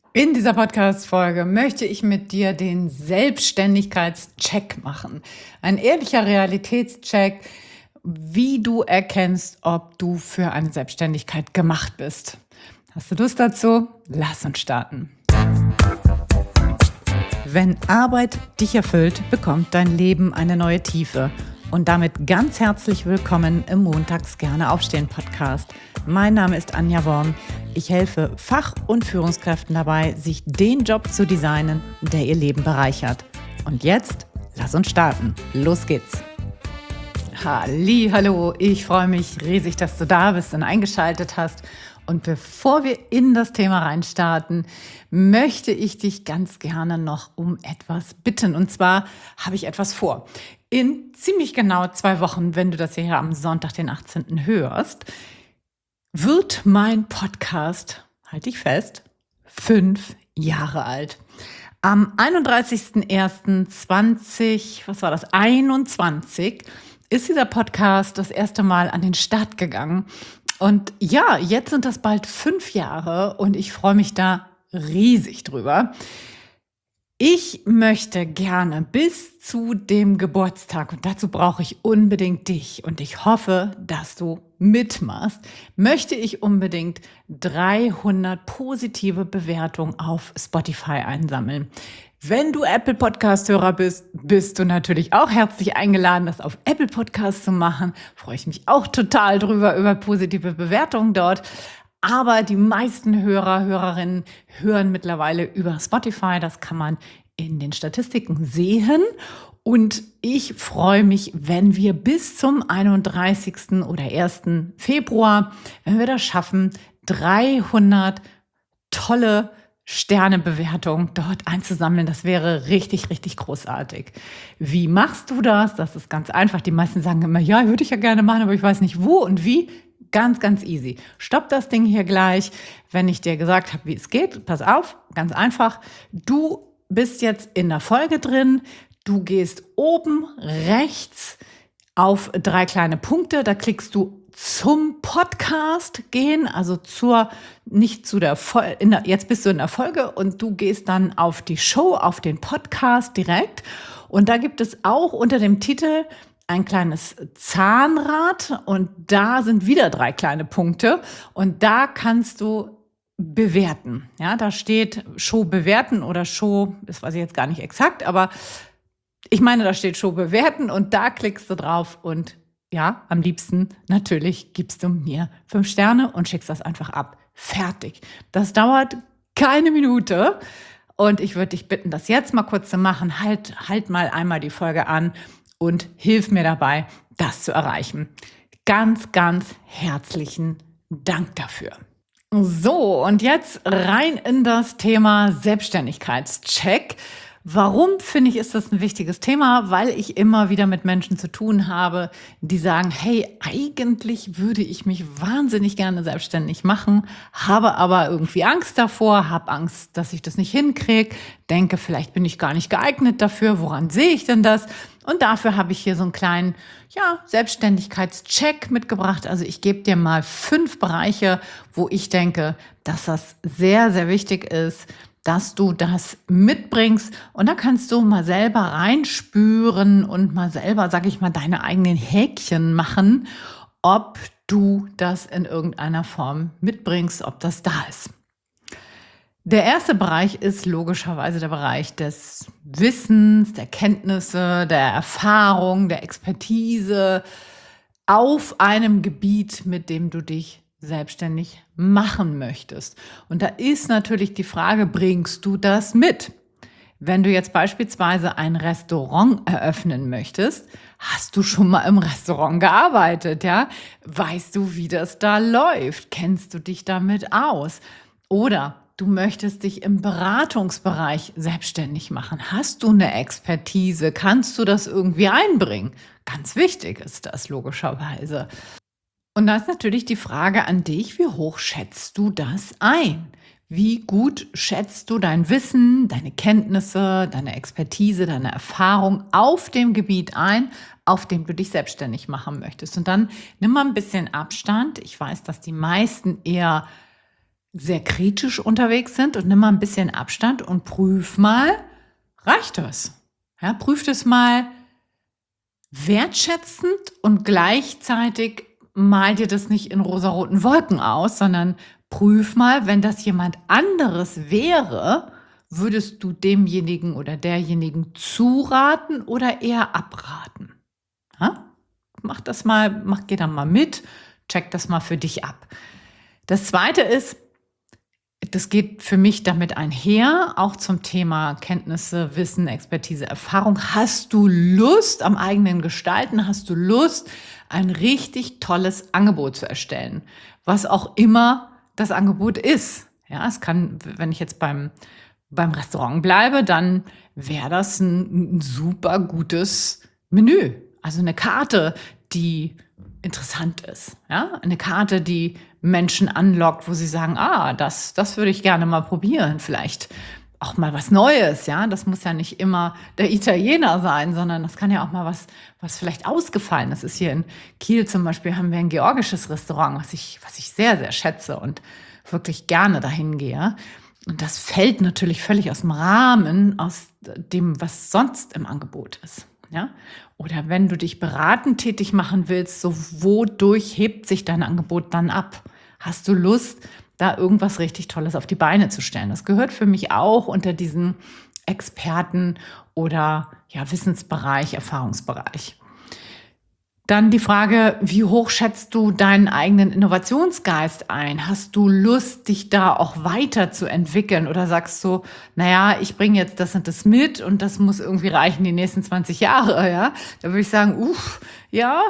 In dieser Podcast-Folge möchte ich mit dir den Selbstständigkeitscheck machen. Ein ehrlicher Realitätscheck, wie du erkennst, ob du für eine Selbstständigkeit gemacht bist. Hast du Lust dazu? Lass uns starten. Wenn Arbeit dich erfüllt, bekommt dein Leben eine neue Tiefe. Und damit ganz herzlich willkommen im Montags gerne aufstehen Podcast. Mein Name ist Anja Worm. Ich helfe Fach- und Führungskräften dabei, sich den Job zu designen, der ihr Leben bereichert. Und jetzt, lass uns starten. Los geht's. Hallo, ich freue mich riesig, dass du da bist und eingeschaltet hast. Und bevor wir in das Thema reinstarten, möchte ich dich ganz gerne noch um etwas bitten. Und zwar habe ich etwas vor. In ziemlich genau 2 Wochen, wenn du das hier am Sonntag, den 18. hörst, wird mein Podcast, halte ich fest, 5 Jahre alt. Am 31.01.2021 ist dieser Podcast das erste Mal an den Start gegangen. Und ja, jetzt sind das bald 5 Jahre und ich freue mich da riesig drüber. Ich möchte gerne bis zu dem Geburtstag, und dazu brauche ich unbedingt dich und ich hoffe, dass du mitmachst, möchte ich unbedingt 300 positive Bewertungen auf Spotify einsammeln. Wenn du Apple Podcast-Hörer bist, bist du natürlich auch herzlich eingeladen, das auf Apple Podcast zu machen. Freue ich mich auch total drüber, über positive Bewertungen dort. Aber die meisten Hörerinnen hören mittlerweile über Spotify. Das kann man in den Statistiken sehen. Und ich freue mich, wenn wir bis zum 31. oder 1. Februar, wenn wir das schaffen, 300 tolle Sternebewertungen dort einzusammeln. Das wäre richtig, richtig großartig. Wie machst du das? Das ist ganz einfach. Die meisten sagen immer, ja, würde ich ja gerne machen, aber ich weiß nicht wo und wie. Ganz, ganz easy. Stopp das Ding hier gleich, wenn ich dir gesagt habe, wie es geht. Pass auf, ganz einfach. Du bist jetzt in der Folge drin. Du gehst oben rechts auf 3 kleine Punkte. Da klickst du zum Podcast gehen, also nicht zu der Folge. Jetzt bist du in der Folge und du gehst dann auf die Show, auf den Podcast direkt. Und da gibt es auch unter dem Titel ein kleines Zahnrad und da sind wieder 3 kleine Punkte und da kannst du bewerten. Ja, da steht Show bewerten oder Show, das weiß ich jetzt gar nicht exakt, aber ich meine, da steht Show bewerten und da klickst du drauf und ja, am liebsten natürlich gibst du mir 5 Sterne und schickst das einfach ab. Fertig. Das dauert keine Minute und ich würde dich bitten, das jetzt mal kurz zu machen. Halt mal einmal die Folge an und hilf mir dabei, das zu erreichen. Ganz, ganz herzlichen Dank dafür. So, und jetzt rein in das Thema Selbstständigkeitscheck. Warum finde ich, ist das ein wichtiges Thema? Weil ich immer wieder mit Menschen zu tun habe, die sagen, hey, eigentlich würde ich mich wahnsinnig gerne selbstständig machen, habe aber irgendwie Angst davor, habe Angst, dass ich das nicht hinkriege, denke, vielleicht bin ich gar nicht geeignet dafür, woran sehe ich denn das? Und dafür habe ich hier so einen kleinen, Selbstständigkeitscheck mitgebracht. Also ich gebe dir mal 5 Bereiche, wo ich denke, dass das sehr, sehr wichtig ist, dass du das mitbringst. Und da kannst du mal selber reinspüren und mal selber, sag ich mal, deine eigenen Häkchen machen, ob du das in irgendeiner Form mitbringst, ob das da ist. Der erste Bereich ist logischerweise der Bereich des Wissens, der Kenntnisse, der Erfahrung, der Expertise auf einem Gebiet, mit dem du dich selbstständig machen möchtest. Und da ist natürlich die Frage, bringst du das mit? Wenn du jetzt beispielsweise ein Restaurant eröffnen möchtest, hast du schon mal im Restaurant gearbeitet, ja? Weißt du, wie das da läuft? Kennst du dich damit aus? Oder du möchtest dich im Beratungsbereich selbstständig machen. Hast du eine Expertise? Kannst du das irgendwie einbringen? Ganz wichtig ist das logischerweise. Und da ist natürlich die Frage an dich, wie hoch schätzt du das ein? Wie gut schätzt du dein Wissen, deine Kenntnisse, deine Expertise, deine Erfahrung auf dem Gebiet ein, auf dem du dich selbstständig machen möchtest? Und dann nimm mal ein bisschen Abstand. Ich weiß, dass die meisten eher sehr kritisch unterwegs sind und nimm mal ein bisschen Abstand und prüf mal, reicht das? Ja, prüf das mal wertschätzend und gleichzeitig mal dir das nicht in rosaroten Wolken aus, sondern prüf mal, wenn das jemand anderes wäre, würdest du demjenigen oder derjenigen zuraten oder eher abraten? Ja? Mach das mal, geh da mal mit, check das mal für dich ab. Das zweite ist, das geht für mich damit einher, auch zum Thema Kenntnisse, Wissen, Expertise, Erfahrung. Hast du Lust am eigenen Gestalten? Hast du Lust, ein richtig tolles Angebot zu erstellen? Was auch immer das Angebot ist. Ja, es kann, wenn ich jetzt beim Restaurant bleibe, dann wäre das ein super gutes Menü. Also eine Karte, die interessant ist. Ja? Eine Karte, die Menschen anlockt, wo sie sagen, das würde ich gerne mal probieren. Vielleicht auch mal was Neues. Ja? Das muss ja nicht immer der Italiener sein, sondern das kann ja auch mal was vielleicht ausgefallen ist. Hier in Kiel zum Beispiel haben wir ein georgisches Restaurant, was ich sehr, sehr schätze und wirklich gerne dahin gehe. Und das fällt natürlich völlig aus dem Rahmen, aus dem, was sonst im Angebot ist. Ja? Oder wenn du dich beratend tätig machen willst, so wodurch hebt sich dein Angebot dann ab? Hast du Lust, da irgendwas richtig Tolles auf die Beine zu stellen? Das gehört für mich auch unter diesen Experten oder ja, Wissensbereich, Erfahrungsbereich. Dann die Frage, wie hoch schätzt du deinen eigenen Innovationsgeist ein? Hast du Lust, dich da auch weiterzuentwickeln? Oder sagst du, naja, ich bringe jetzt das und das mit und das muss irgendwie reichen die nächsten 20 Jahre, ja? Da würde ich sagen, ja,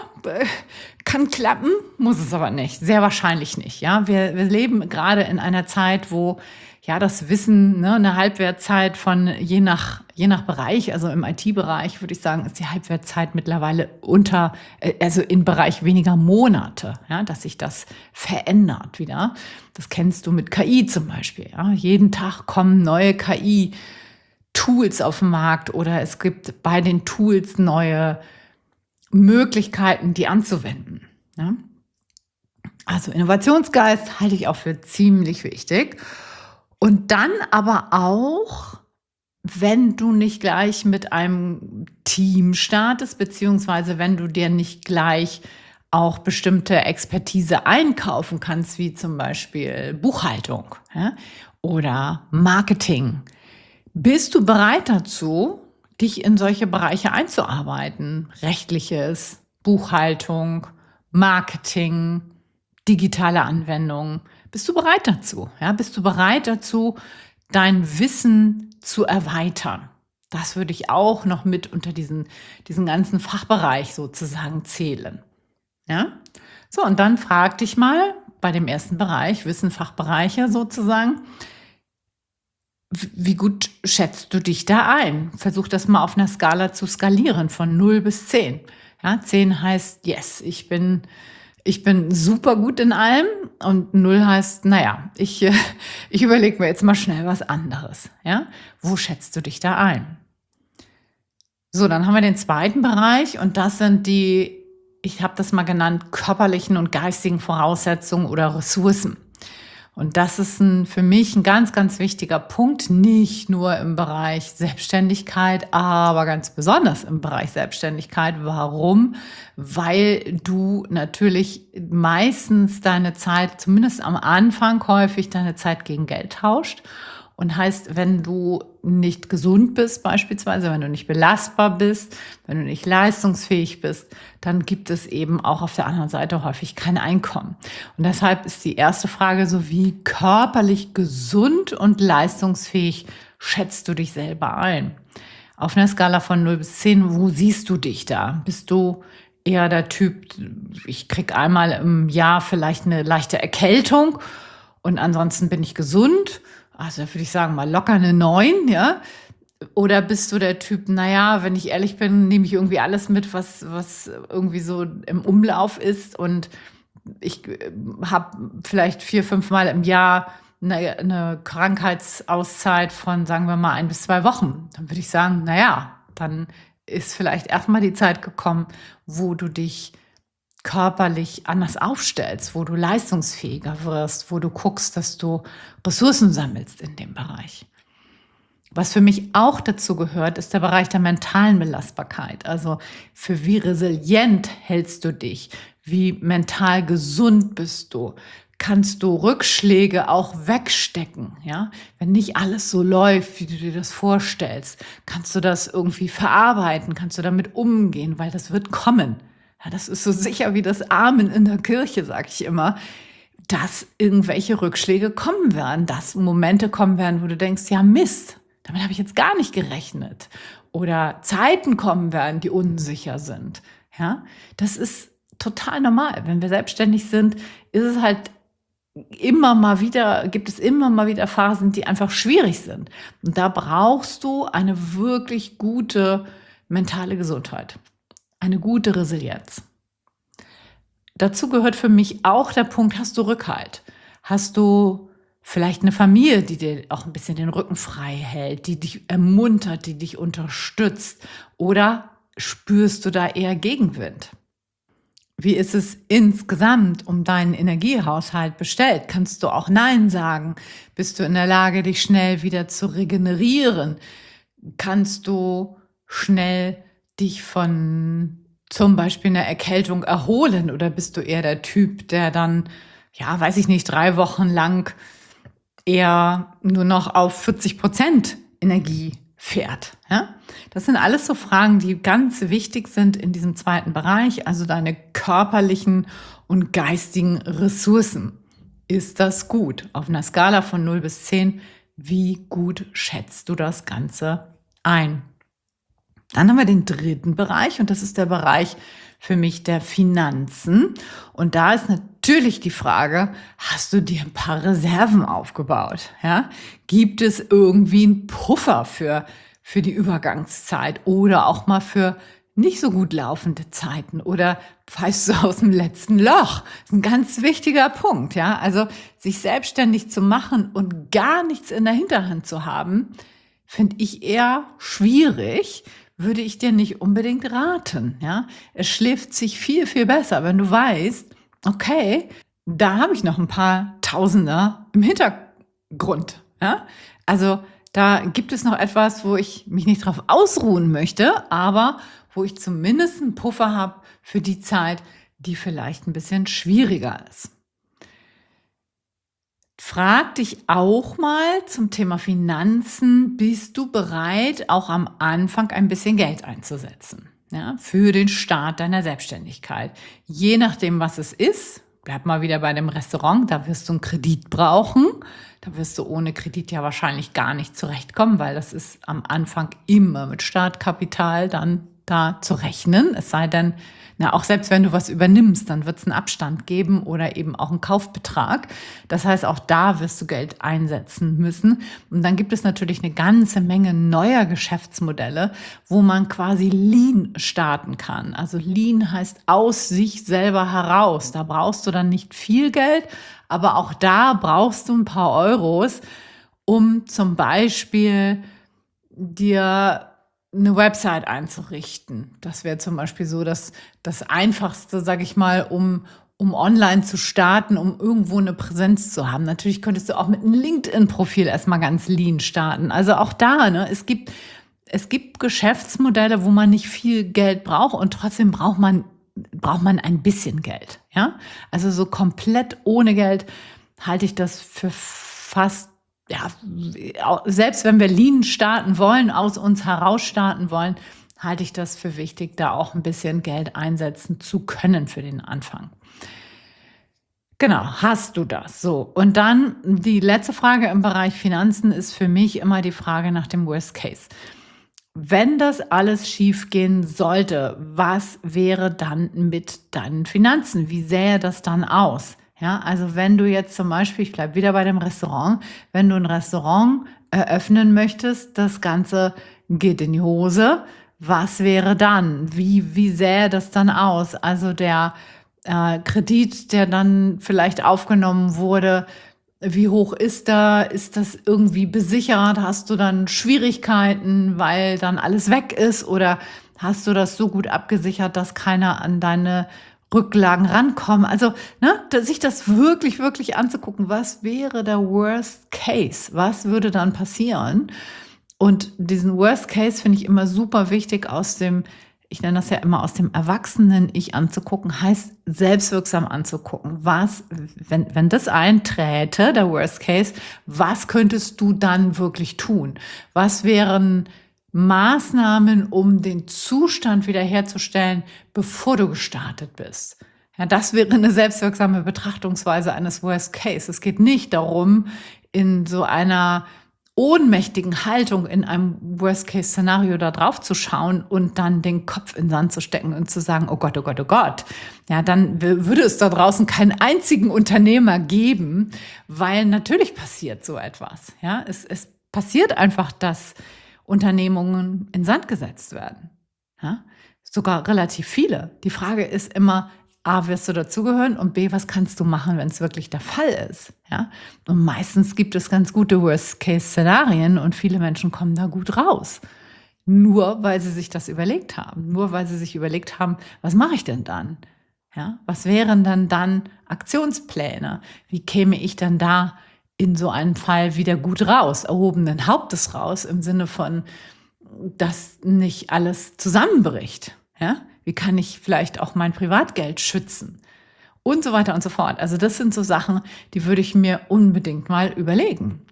kann klappen, muss es aber nicht. Sehr wahrscheinlich nicht, ja? Wir leben gerade in einer Zeit, wo ja, das Wissen, ne, eine Halbwertszeit von je nach Bereich, also im IT-Bereich würde ich sagen, ist die Halbwertszeit mittlerweile also im Bereich weniger Monate, ja, dass sich das verändert wieder. Das kennst du mit KI zum Beispiel. Ja. Jeden Tag kommen neue KI-Tools auf den Markt oder es gibt bei den Tools neue Möglichkeiten, die anzuwenden. Ja. Also Innovationsgeist halte ich auch für ziemlich wichtig. Und dann aber auch, wenn du nicht gleich mit einem Team startest, beziehungsweise wenn du dir nicht gleich auch bestimmte Expertise einkaufen kannst, wie zum Beispiel Buchhaltung, ja, oder Marketing. Bist du bereit dazu, dich in solche Bereiche einzuarbeiten? Rechtliches, Buchhaltung, Marketing, digitale Anwendungen. Bist du bereit dazu? Ja, bist du bereit dazu, dein Wissen zu erweitern? Das würde ich auch noch mit unter diesen ganzen Fachbereich sozusagen zählen. Ja? So, und dann frag dich mal bei dem ersten Bereich, Wissen, Fachbereiche sozusagen, wie gut schätzt du dich da ein? Versuch das mal auf einer Skala zu skalieren von 0 bis 10. Ja, 10 heißt, yes, ich bin super gut in allem und 0 heißt, naja, ich überlege mir jetzt mal schnell was anderes. Ja? Wo schätzt du dich da ein? So, dann haben wir den zweiten Bereich und das sind ich habe das mal genannt, körperlichen und geistigen Voraussetzungen oder Ressourcen. Und das ist für mich ein ganz, ganz wichtiger Punkt, nicht nur im Bereich Selbstständigkeit, aber ganz besonders im Bereich Selbstständigkeit. Warum? Weil du natürlich meistens deine Zeit, zumindest am Anfang häufig deine Zeit gegen Geld tauscht. Und heißt, wenn du nicht gesund bist beispielsweise, wenn du nicht belastbar bist, wenn du nicht leistungsfähig bist, dann gibt es eben auch auf der anderen Seite häufig kein Einkommen. Und deshalb ist die erste Frage so, wie körperlich gesund und leistungsfähig schätzt du dich selber ein? Auf einer Skala von 0 bis 10, wo siehst du dich da? Bist du eher der Typ, ich krieg einmal im Jahr vielleicht eine leichte Erkältung und ansonsten bin ich gesund? Also, da würde ich sagen, mal locker eine 9, ja? Oder bist du der Typ, naja, wenn ich ehrlich bin, nehme ich irgendwie alles mit, was irgendwie so im Umlauf ist und ich habe vielleicht 4, 5 Mal im Jahr eine Krankheitsauszeit von, sagen wir mal, 1 bis 2 Wochen. Dann würde ich sagen, naja, dann ist vielleicht erst mal die Zeit gekommen, wo du dich körperlich anders aufstellst, wo du leistungsfähiger wirst, wo du guckst, dass du Ressourcen sammelst in dem Bereich. Was für mich auch dazu gehört, ist der Bereich der mentalen Belastbarkeit. Also für wie resilient hältst du dich? Wie mental gesund bist du? Kannst du Rückschläge auch wegstecken? Ja? Wenn nicht alles so läuft, wie du dir das vorstellst, kannst du das irgendwie verarbeiten? Kannst du damit umgehen? Weil das wird kommen. Ja, das ist so sicher wie das Amen in der Kirche, sage ich immer, dass irgendwelche Rückschläge kommen werden, dass Momente kommen werden, wo du denkst, ja Mist, damit habe ich jetzt gar nicht gerechnet. Oder Zeiten kommen werden, die unsicher sind. Ja, das ist total normal. Wenn wir selbstständig sind, ist es halt gibt es immer mal wieder Phasen, die einfach schwierig sind. Und da brauchst du eine wirklich gute mentale Gesundheit, eine gute Resilienz. Dazu gehört für mich auch der Punkt, hast du Rückhalt? Hast du vielleicht eine Familie, die dir auch ein bisschen den Rücken frei hält, die dich ermuntert, die dich unterstützt? Oder spürst du da eher Gegenwind? Wie ist es insgesamt um deinen Energiehaushalt bestellt? Kannst du auch Nein sagen? Bist du in der Lage, dich schnell wieder zu regenerieren? Kannst du schnell dich von zum Beispiel einer Erkältung erholen? Oder bist du eher der Typ, der dann, ja, weiß ich nicht, 3 Wochen lang eher nur noch auf 40% Energie fährt? Ja? Das sind alles so Fragen, die ganz wichtig sind in diesem zweiten Bereich, also deine körperlichen und geistigen Ressourcen. Ist das gut? Auf einer Skala von 0 bis 10, wie gut schätzt du das Ganze ein? Dann haben wir den dritten Bereich und das ist der Bereich für mich der Finanzen. Und da ist natürlich die Frage, hast du dir ein paar Reserven aufgebaut? Ja? Gibt es irgendwie einen Puffer für die Übergangszeit oder auch mal für nicht so gut laufende Zeiten oder pfeifst du aus dem letzten Loch? Das ist ein ganz wichtiger Punkt. Ja? Also sich selbstständig zu machen und gar nichts in der Hinterhand zu haben, finde ich eher schwierig, würde ich dir nicht unbedingt raten. Ja? Es schläft sich viel, viel besser, wenn du weißt, okay, da habe ich noch ein paar Tausender im Hintergrund. Ja? Also da gibt es noch etwas, wo ich mich nicht drauf ausruhen möchte, aber wo ich zumindest einen Puffer habe für die Zeit, die vielleicht ein bisschen schwieriger ist. Frag dich auch mal zum Thema Finanzen, bist du bereit, auch am Anfang ein bisschen Geld einzusetzen, ja, für den Start deiner Selbstständigkeit? Je nachdem, was es ist, bleib mal wieder bei dem Restaurant, da wirst du einen Kredit brauchen. Da wirst du ohne Kredit ja wahrscheinlich gar nicht zurechtkommen, weil das ist am Anfang immer mit Startkapital dann da zu rechnen. Es sei denn, auch selbst wenn du was übernimmst, dann wird es einen Abstand geben oder eben auch einen Kaufbetrag. Das heißt, auch da wirst du Geld einsetzen müssen. Und dann gibt es natürlich eine ganze Menge neuer Geschäftsmodelle, wo man quasi Lean starten kann. Also Lean heißt aus sich selber heraus. Da brauchst du dann nicht viel Geld, aber auch da brauchst du ein paar Euros, um zum Beispiel dir eine Website einzurichten. Das wäre zum Beispiel so das Einfachste, sage ich mal, um online zu starten, um irgendwo eine Präsenz zu haben. Natürlich könntest du auch mit einem LinkedIn-Profil erstmal ganz lean starten. Also auch da, ne, es gibt Geschäftsmodelle, wo man nicht viel Geld braucht und trotzdem braucht man ein bisschen Geld. Ja? Also so komplett ohne Geld halte ich das für fast, ja, selbst wenn wir lean starten wollen, aus uns heraus starten wollen, halte ich das für wichtig, da auch ein bisschen Geld einsetzen zu können für den Anfang. Genau, hast du das? So, und dann die letzte Frage im Bereich Finanzen ist für mich immer die Frage nach dem Worst Case. Wenn das alles schief gehen sollte, was wäre dann mit deinen Finanzen? Wie sähe das dann aus? Ja, also wenn du jetzt zum Beispiel, ich bleibe wieder bei dem Restaurant, wenn du ein Restaurant eröffnen möchtest, das Ganze geht in die Hose, was wäre dann? Wie sähe das dann aus? Also der Kredit, der dann vielleicht aufgenommen wurde, wie hoch ist da? Ist das irgendwie besichert? Hast du dann Schwierigkeiten, weil dann alles weg ist? Oder hast du das so gut abgesichert, dass keiner an deine Rücklagen rankommen. Also, ne, sich das wirklich, wirklich anzugucken, was wäre der Worst Case? Was würde dann passieren? Und diesen Worst Case finde ich immer super wichtig ich nenne das ja immer aus dem Erwachsenen-Ich anzugucken, heißt selbstwirksam anzugucken. Wenn das einträte, der Worst Case, was könntest du dann wirklich tun? Was wären Maßnahmen, um den Zustand wiederherzustellen, bevor du gestartet bist? Ja, das wäre eine selbstwirksame Betrachtungsweise eines Worst Case. Es geht nicht darum, in so einer ohnmächtigen Haltung in einem Worst-Case-Szenario da drauf zu schauen und dann den Kopf in den Sand zu stecken und zu sagen, oh Gott, oh Gott, oh Gott. Ja, dann würde es da draußen keinen einzigen Unternehmer geben, weil natürlich passiert so etwas. Ja, es passiert einfach, dass Unternehmungen in Sand gesetzt werden. Ja, sogar relativ viele. Die Frage ist immer, A, wirst du dazugehören und B, was kannst du machen, wenn es wirklich der Fall ist? Ja? Und meistens gibt es ganz gute Worst-Case-Szenarien und viele Menschen kommen da gut raus. Nur weil sie sich das überlegt haben. Nur weil sie sich überlegt haben, was mache ich denn dann? Ja? Was wären dann Aktionspläne? Wie käme ich dann da in so einem Fall wieder gut raus, erhobenen Hauptes raus, im Sinne von, dass nicht alles zusammenbricht? Ja? Wie kann ich vielleicht auch mein Privatgeld schützen? Und so weiter und so fort. Also das sind so Sachen, die würde ich mir unbedingt mal überlegen.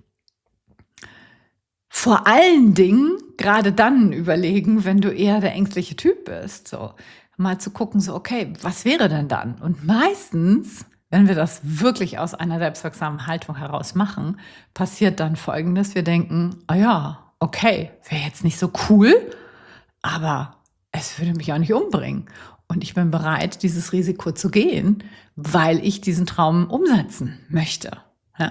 Vor allen Dingen gerade dann überlegen, wenn du eher der ängstliche Typ bist. So, mal zu gucken, so okay, was wäre denn dann? Und meistens, wenn wir das wirklich aus einer selbstwirksamen Haltung heraus machen, passiert dann Folgendes. Wir denken, ah ja, okay, wäre jetzt nicht so cool, aber es würde mich auch nicht umbringen. Und ich bin bereit, dieses Risiko zu gehen, weil ich diesen Traum umsetzen möchte. Ja?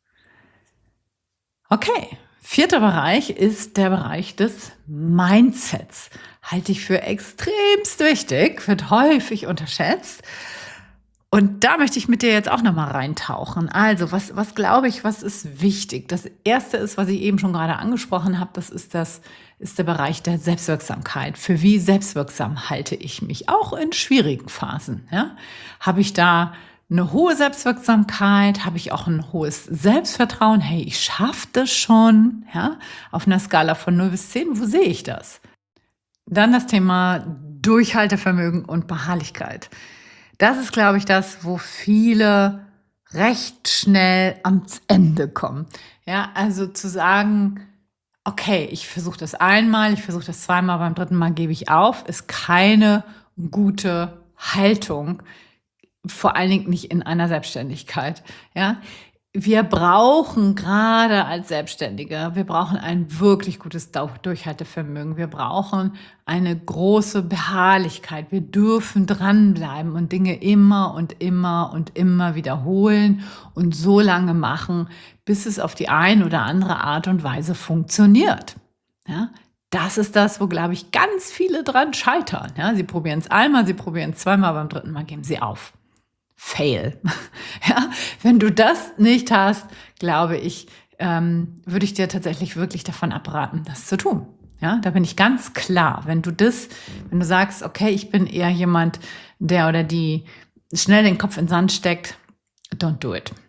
Okay, 4. Bereich ist der Bereich des Mindsets. Halte ich für extremst wichtig, wird häufig unterschätzt. Und da möchte ich mit dir jetzt auch nochmal reintauchen. Also, was glaube ich, was ist wichtig? Das erste ist, was ich eben schon gerade angesprochen habe, das ist der Bereich der Selbstwirksamkeit. Für wie selbstwirksam halte ich mich? Auch in schwierigen Phasen. Ja? Habe ich da eine hohe Selbstwirksamkeit? Habe ich auch ein hohes Selbstvertrauen? Hey, ich schaffe das schon. Ja? Auf einer Skala von 0 bis 10, wo sehe ich das? Dann das Thema Durchhaltevermögen und Beharrlichkeit. Das ist, glaube ich, das, wo viele recht schnell ans Ende kommen. Ja, also zu sagen, okay, ich versuche das einmal, ich versuche das zweimal, beim dritten Mal gebe ich auf, ist keine gute Haltung, vor allen Dingen nicht in einer Selbstständigkeit. Ja, wir brauchen gerade als Selbstständige, wir brauchen ein wirklich gutes Durchhaltevermögen. Wir brauchen eine große Beharrlichkeit. Wir dürfen dranbleiben und Dinge immer und immer und immer wiederholen und so lange machen, bis es auf die eine oder andere Art und Weise funktioniert. Ja, das ist das, wo, glaube ich, ganz viele dran scheitern. Ja, sie probieren es einmal, sie probieren es zweimal, beim dritten Mal geben sie auf. Fail. Ja, wenn du das nicht hast, glaube ich, würde ich dir tatsächlich wirklich davon abraten, das zu tun. Ja, da bin ich ganz klar. Wenn du sagst, okay, ich bin eher jemand, der oder die schnell den Kopf in den Sand steckt, don't do it.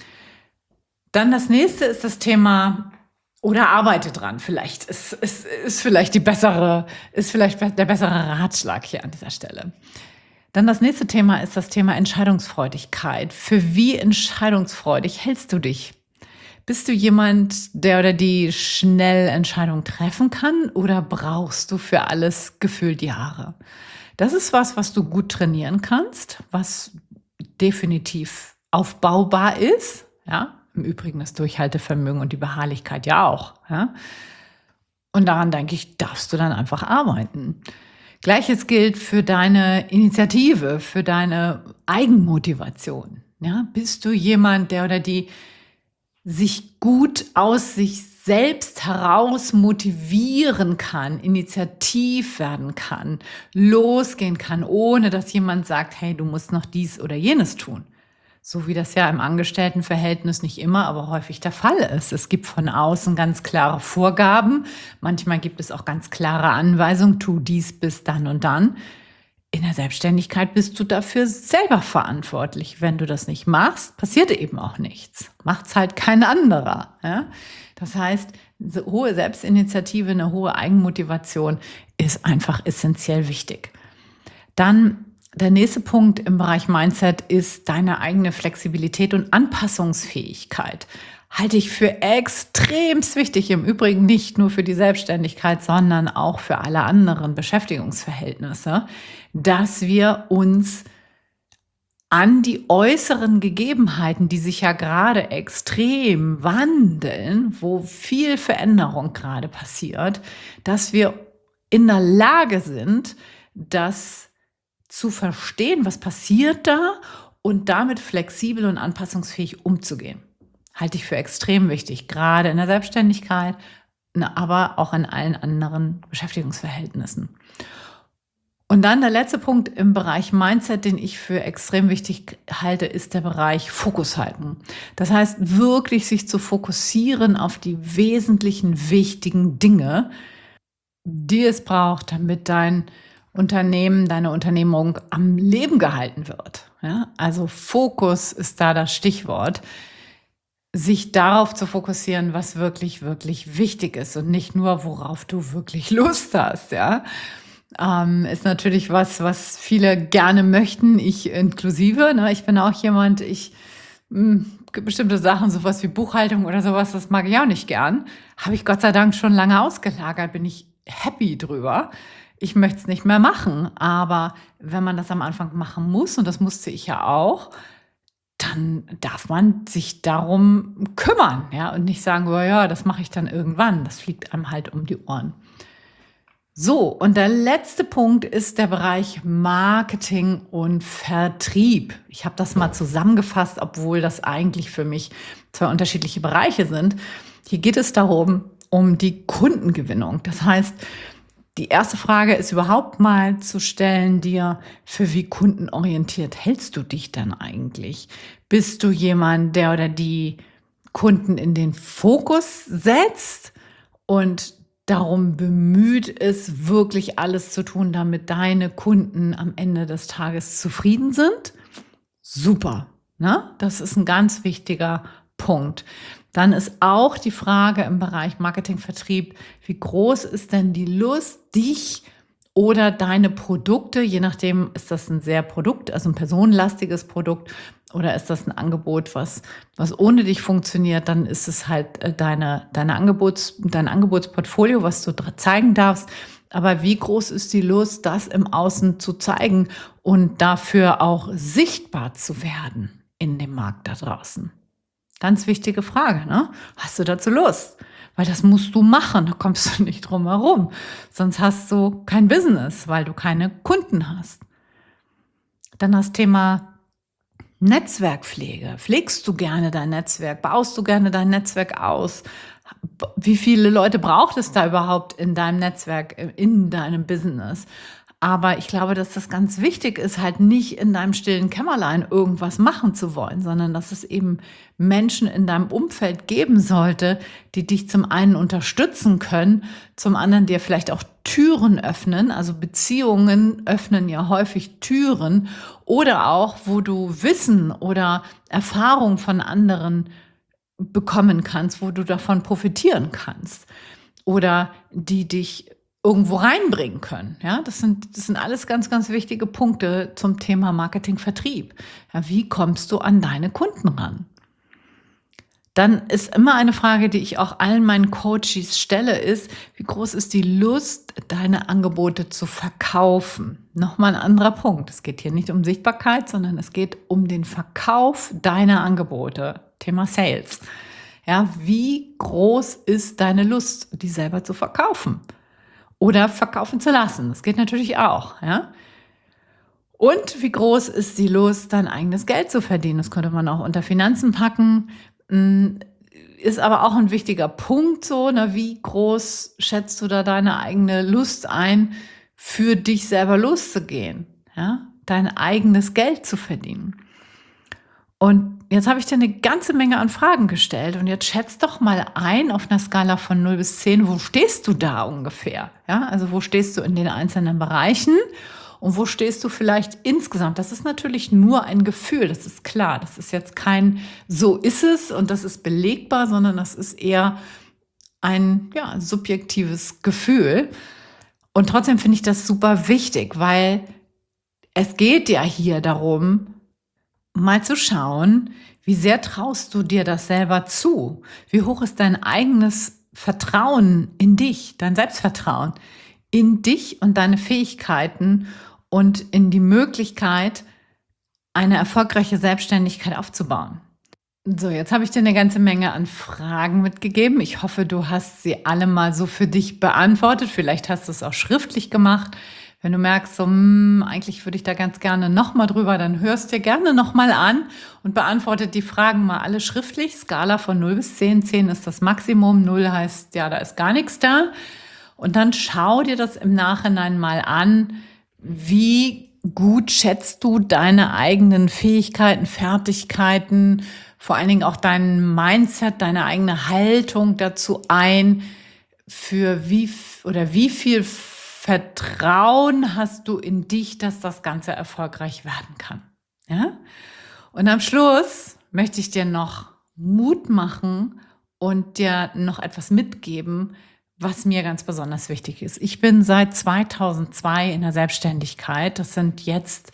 Dann das nächste ist das Thema, oder arbeite dran. Vielleicht ist vielleicht der bessere Ratschlag hier an dieser Stelle. Dann das nächste Thema ist das Thema Entscheidungsfreudigkeit. Für wie entscheidungsfreudig hältst du dich? Bist du jemand, der oder die schnell Entscheidungen treffen kann oder brauchst du für alles gefühlt Jahre? Das ist was du gut trainieren kannst, was definitiv aufbaubar ist. Ja? Im Übrigen das Durchhaltevermögen und die Beharrlichkeit ja auch. Ja? Und daran, denke ich, darfst du dann einfach arbeiten. Gleiches gilt für deine Initiative, für deine Eigenmotivation. Ja, bist du jemand, der oder die sich gut aus sich selbst heraus motivieren kann, initiativ werden kann, losgehen kann, ohne dass jemand sagt, hey, du musst noch dies oder jenes tun? So wie das ja im Angestelltenverhältnis nicht immer, aber häufig der Fall ist. Es gibt von außen ganz klare Vorgaben. Manchmal gibt es auch ganz klare Anweisungen, tu dies bis dann und dann. in der Selbstständigkeit bist du dafür selber verantwortlich. Wenn du das nicht machst, passiert eben auch nichts. Macht's halt kein anderer. Ja? Das heißt, eine hohe Selbstinitiative, eine hohe Eigenmotivation ist einfach essentiell wichtig. Dann der nächste Punkt im Bereich Mindset ist deine eigene Flexibilität und Anpassungsfähigkeit. Halte ich für extremst wichtig, im Übrigen nicht nur für die Selbstständigkeit, sondern auch für alle anderen Beschäftigungsverhältnisse, dass wir uns an die äußeren Gegebenheiten, die sich ja gerade extrem wandeln, wo viel Veränderung gerade passiert, dass wir in der Lage sind, das zu verstehen, was passiert da und damit flexibel und anpassungsfähig umzugehen. Halte ich für extrem wichtig, gerade in der Selbstständigkeit, aber auch in allen anderen Beschäftigungsverhältnissen. Und dann der letzte Punkt im Bereich Mindset, den ich für extrem wichtig halte, ist der Bereich Fokus halten. Das heißt, wirklich sich zu fokussieren auf die wesentlichen, wichtigen Dinge, die es braucht, damit dein Unternehmen, deine Unternehmung am Leben gehalten wird. Ja? Also Fokus ist da das Stichwort. Sich darauf zu fokussieren, was wirklich, wirklich wichtig ist und nicht nur, worauf du wirklich Lust hast, ja. Ist natürlich was viele gerne möchten, ich inklusive, ne? Ich bin auch jemand, bestimmte Sachen, sowas wie Buchhaltung oder sowas, das mag ich auch nicht gern. Habe ich Gott sei Dank schon lange ausgelagert, bin ich happy drüber. Ich möchte es nicht mehr machen, aber wenn man das am Anfang machen muss, und das musste ich ja auch, dann darf man sich darum kümmern, ja, und nicht sagen, oh ja, das mache ich dann irgendwann. Das fliegt einem halt um die Ohren. So, und der letzte Punkt ist der Bereich Marketing und Vertrieb. Ich habe das mal zusammengefasst, obwohl das eigentlich für mich zwei unterschiedliche Bereiche sind. Hier geht es darum, um die Kundengewinnung. Das heißt, die erste Frage ist überhaupt mal zu stellen dir, für wie kundenorientiert hältst du dich denn eigentlich? Bist du jemand, der oder die Kunden in den Fokus setzt und darum bemüht ist, wirklich alles zu tun, damit deine Kunden am Ende des Tages zufrieden sind? Super, ne? Das ist ein ganz wichtiger Punkt. Dann ist auch die Frage im Bereich Marketing, Vertrieb, wie groß ist denn die Lust, dich oder deine Produkte, je nachdem, ist das ein sehr also ein personenlastiges Produkt oder ist das ein Angebot, was ohne dich funktioniert, dann ist es halt dein Angebotsportfolio, was du zeigen darfst. Aber wie groß ist die Lust, das im Außen zu zeigen und dafür auch sichtbar zu werden in dem Markt da draußen? Ganz wichtige Frage, ne? Hast du dazu Lust? Weil das musst du machen, da kommst du nicht drum herum. Sonst hast du kein Business, weil du keine Kunden hast. Dann das Thema Netzwerkpflege. Pflegst du gerne dein Netzwerk? Baust du gerne dein Netzwerk aus? Wie viele Leute braucht es da überhaupt in deinem Netzwerk, in deinem Business? Aber ich glaube, dass das ganz wichtig ist, halt nicht in deinem stillen Kämmerlein irgendwas machen zu wollen, sondern dass es eben Menschen in deinem Umfeld geben sollte, die dich zum einen unterstützen können, zum anderen dir vielleicht auch Türen öffnen. Also Beziehungen öffnen ja häufig Türen oder auch, wo du Wissen oder Erfahrung von anderen bekommen kannst, wo du davon profitieren kannst oder die dich irgendwo reinbringen können. Ja, das sind alles ganz, ganz wichtige Punkte zum Thema Marketing, Vertrieb. Ja, wie kommst du an deine Kunden ran? Dann ist immer eine Frage, die ich auch allen meinen Coaches stelle, ist, wie groß ist die Lust, deine Angebote zu verkaufen? Nochmal ein anderer Punkt. Es geht hier nicht um Sichtbarkeit, sondern es geht um den Verkauf deiner Angebote. Thema Sales. Ja, wie groß ist deine Lust, die selber zu verkaufen? Oder verkaufen zu lassen. Das geht natürlich auch. Ja? Und wie groß ist die Lust, dein eigenes Geld zu verdienen? Das könnte man auch unter Finanzen packen. Ist aber auch ein wichtiger Punkt so. Ne? Wie groß schätzt du da deine eigene Lust ein, für dich selber loszugehen? Ja? Dein eigenes Geld zu verdienen. Und jetzt habe ich dir eine ganze Menge an Fragen gestellt und jetzt schätz doch mal ein auf einer Skala von 0 bis 10, wo stehst du da ungefähr? Ja, also wo stehst du in den einzelnen Bereichen und wo stehst du vielleicht insgesamt. Das ist natürlich nur ein Gefühl, das ist klar. Das ist jetzt kein so ist es und das ist belegbar, sondern das ist eher ein subjektives Gefühl. Und trotzdem finde ich das super wichtig, weil es geht ja hier darum, mal zu schauen, wie sehr traust du dir das selber zu? Wie hoch ist dein eigenes Vertrauen in dich, dein Selbstvertrauen in dich und deine Fähigkeiten und in die Möglichkeit, eine erfolgreiche Selbstständigkeit aufzubauen? So, jetzt habe ich dir eine ganze Menge an Fragen mitgegeben. Ich hoffe, du hast sie alle mal so für dich beantwortet. Vielleicht hast du es auch schriftlich gemacht. Wenn du merkst, so, eigentlich würde ich da ganz gerne noch mal drüber, dann hörst dir gerne noch mal an und beantwortet die Fragen mal alle schriftlich. Skala von 0 bis 10. 10 ist das Maximum, 0 heißt, ja, da ist gar nichts da. Und dann schau dir das im Nachhinein mal an, wie gut schätzt du deine eigenen Fähigkeiten, Fertigkeiten, vor allen Dingen auch dein Mindset, deine eigene Haltung dazu ein, für wie viel Vertrauen hast du in dich, dass das Ganze erfolgreich werden kann. Ja? Und am Schluss möchte ich dir noch Mut machen und dir noch etwas mitgeben, was mir ganz besonders wichtig ist. Ich bin seit 2002 in der Selbstständigkeit. Das sind jetzt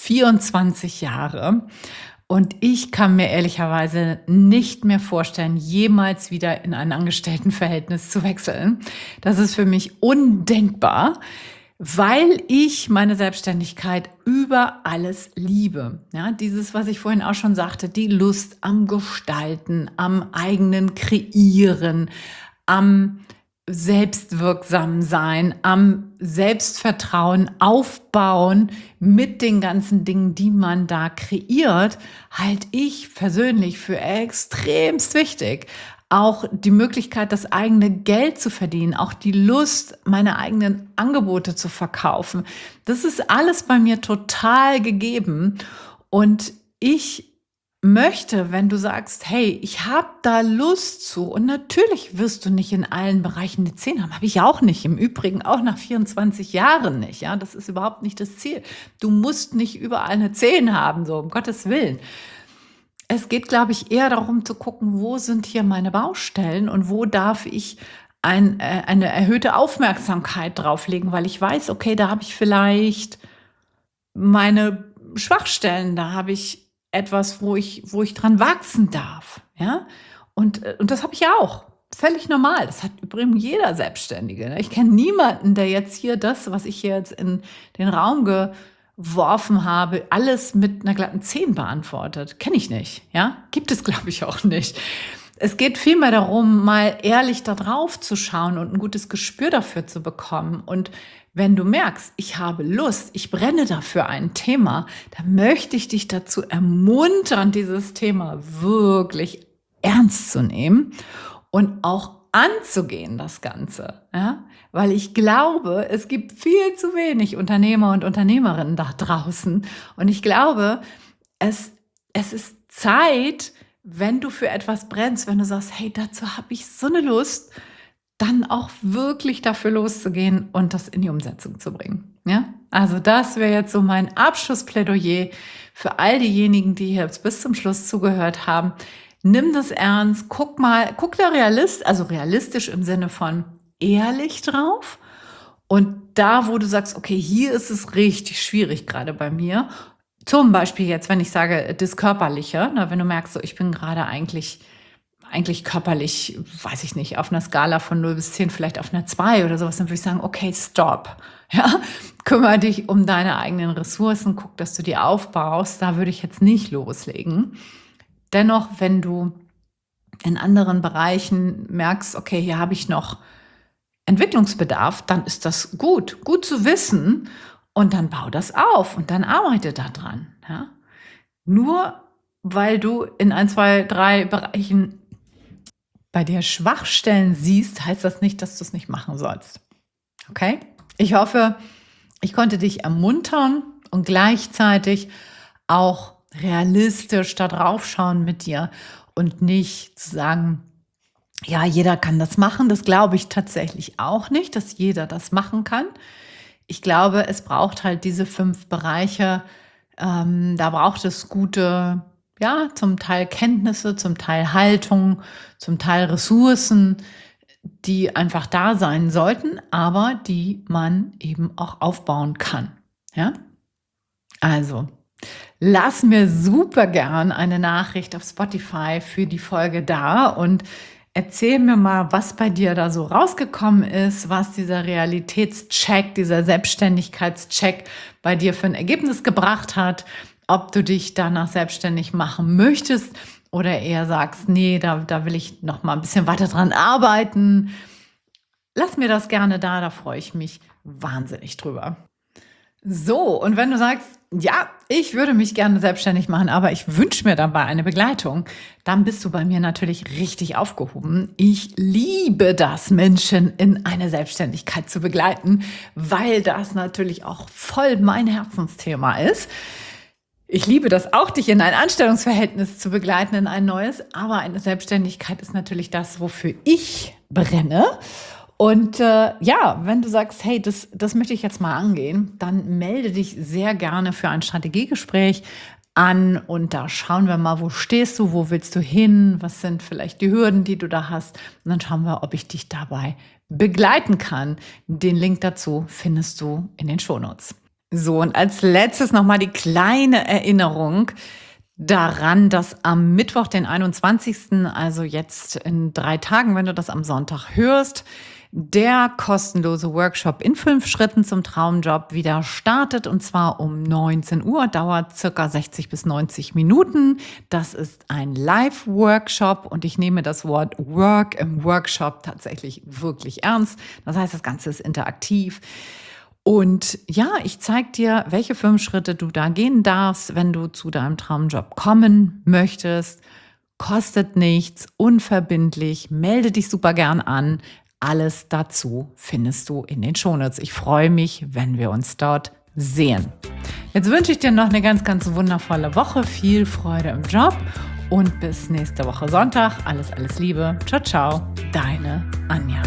24 Jahre. Und ich kann mir ehrlicherweise nicht mehr vorstellen, jemals wieder in ein Angestelltenverhältnis zu wechseln. Das ist für mich undenkbar, weil ich meine Selbstständigkeit über alles liebe. Ja, dieses, was ich vorhin auch schon sagte, die Lust am Gestalten, am eigenen Kreieren, am selbstwirksam sein, am Selbstvertrauen aufbauen mit den ganzen Dingen, die man da kreiert, halte ich persönlich für extremst wichtig. Auch die Möglichkeit, das eigene Geld zu verdienen, auch die Lust, meine eigenen Angebote zu verkaufen. Das ist alles bei mir total gegeben. Und ich möchte, wenn du sagst, hey, ich habe da Lust zu, und natürlich wirst du nicht in allen Bereichen eine 10 haben, habe ich auch nicht, im Übrigen auch nach 24 Jahren nicht, ja, das ist überhaupt nicht das Ziel. Du musst nicht überall eine 10 haben, so um Gottes Willen. Es geht, glaube ich, eher darum zu gucken, wo sind hier meine Baustellen und wo darf ich eine erhöhte Aufmerksamkeit drauflegen, weil ich weiß, okay, da habe ich vielleicht meine Schwachstellen, da habe ich etwas, wo ich dran wachsen darf, ja? Und das habe ich ja auch. Völlig normal. Das hat übrigens jeder Selbstständige, ne? Ich kenne niemanden, der jetzt hier das, was ich hier jetzt in den Raum geworfen habe, alles mit einer glatten 10 beantwortet. Kenne ich nicht, ja? Gibt es, glaube ich, auch nicht. Es geht vielmehr darum, mal ehrlich da drauf zu schauen und ein gutes Gespür dafür zu bekommen. Und wenn du merkst, ich habe Lust, ich brenne dafür ein Thema, dann möchte ich dich dazu ermuntern, dieses Thema wirklich ernst zu nehmen und auch anzugehen, das Ganze. Ja? Weil ich glaube, es gibt viel zu wenig Unternehmer und Unternehmerinnen da draußen. Und ich glaube, es ist Zeit, wenn du für etwas brennst, wenn du sagst, hey, dazu habe ich so eine Lust, dann auch wirklich dafür loszugehen und das in die Umsetzung zu bringen. Ja? Also das wäre jetzt so mein Abschlussplädoyer für all diejenigen, die hier jetzt bis zum Schluss zugehört haben. Nimm das ernst, guck da realistisch im Sinne von ehrlich drauf. Und da, wo du sagst, okay, hier ist es richtig schwierig gerade bei mir. Zum Beispiel jetzt, wenn ich sage, das Körperliche, wenn du merkst, so, ich bin gerade eigentlich körperlich, weiß ich nicht, auf einer Skala von 0 bis 10, vielleicht auf einer 2 oder sowas, dann würde ich sagen, okay, stop. Ja, kümmere dich um deine eigenen Ressourcen, guck, dass du die aufbaust. Da würde ich jetzt nicht loslegen. Dennoch, wenn du in anderen Bereichen merkst, okay, hier habe ich noch Entwicklungsbedarf, dann ist das gut zu wissen, und dann bau das auf und dann arbeite da dran. Ja? Nur weil du in 1, 2, 3 Bereichen bei dir Schwachstellen siehst, heißt das nicht, dass du es nicht machen sollst. Okay? Ich hoffe, ich konnte dich ermuntern und gleichzeitig auch realistisch da drauf schauen mit dir und nicht zu sagen, ja, jeder kann das machen. Das glaube ich tatsächlich auch nicht, dass jeder das machen kann. Ich glaube, es braucht halt diese 5 Bereiche. Da braucht es gute, ja, zum Teil Kenntnisse, zum Teil Haltung, zum Teil Ressourcen, die einfach da sein sollten, aber die man eben auch aufbauen kann. Ja? Also, lass mir super gern eine Nachricht auf Spotify für die Folge da und erzähl mir mal, was bei dir da so rausgekommen ist, was dieser Realitätscheck, dieser Selbstständigkeitscheck bei dir für ein Ergebnis gebracht hat, ob du dich danach selbstständig machen möchtest oder eher sagst, nee, da will ich noch mal ein bisschen weiter dran arbeiten. Lass mir das gerne da freue ich mich wahnsinnig drüber. So, und wenn du sagst, ja, ich würde mich gerne selbstständig machen, aber ich wünsche mir dabei eine Begleitung, dann bist du bei mir natürlich richtig aufgehoben. Ich liebe das, Menschen in eine Selbstständigkeit zu begleiten, weil das natürlich auch voll mein Herzensthema ist. Ich liebe das auch, dich in ein Anstellungsverhältnis zu begleiten, in ein neues, aber eine Selbstständigkeit ist natürlich das, wofür ich brenne. Und ja, wenn du sagst, hey, das möchte ich jetzt mal angehen, dann melde dich sehr gerne für ein Strategiegespräch an und da schauen wir mal, wo stehst du, wo willst du hin, was sind vielleicht die Hürden, die du da hast. Und dann schauen wir, ob ich dich dabei begleiten kann. Den Link dazu findest du in den Shownotes. So, und als letztes nochmal die kleine Erinnerung daran, dass am Mittwoch, den 21., also jetzt in 3 Tagen, wenn du das am Sonntag hörst, der kostenlose Workshop in 5 Schritten zum Traumjob wieder startet, und zwar um 19 Uhr, dauert circa 60 bis 90 Minuten. Das ist ein Live-Workshop und ich nehme das Wort Work im Workshop tatsächlich wirklich ernst. Das heißt, das Ganze ist interaktiv. Und ja, ich zeige dir, welche 5 Schritte du da gehen darfst, wenn du zu deinem Traumjob kommen möchtest. Kostet nichts, unverbindlich, melde dich super gern an. Alles dazu findest du in den Shownotes. Ich freue mich, wenn wir uns dort sehen. Jetzt wünsche ich dir noch eine ganz, ganz wundervolle Woche. Viel Freude im Job und bis nächste Woche Sonntag. Alles, alles Liebe. Ciao, ciao. Deine Anja.